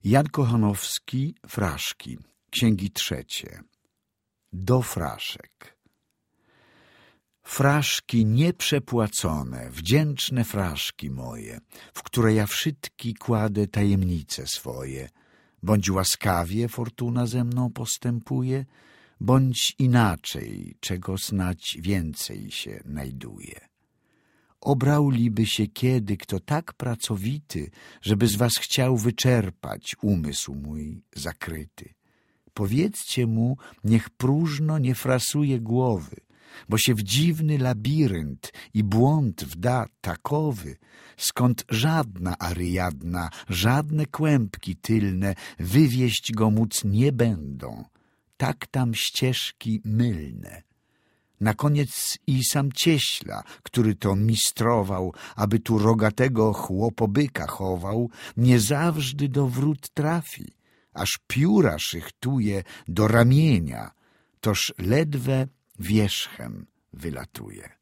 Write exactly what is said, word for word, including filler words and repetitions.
Jan Kochanowski, Fraszki, księgi trzecie. Do fraszek. Fraszki nieprzepłacone, wdzięczne fraszki moje, w które ja wszystki kładę tajemnice swoje, bądź łaskawie fortuna ze mną postępuje, bądź inaczej, czego snać więcej się najduje. Obrałliby się kiedy kto tak pracowity, żeby z was chciał wyczerpać umysł mój zakryty. Powiedzcie mu, niech próżno nie frasuje głowy, bo się w dziwny labirynt i błąd wda takowy, skąd żadna Aryjadna, żadne kłębki tylne wywieść go móc nie będą, tak tam ścieżki mylne. Na koniec i sam cieśla, który to mistrował, aby tu rogatego chłopobyka chował, nie zawsze do wrót trafi, aż pióra szychtuje do ramienia, toż ledwe wierzchem wylatuje.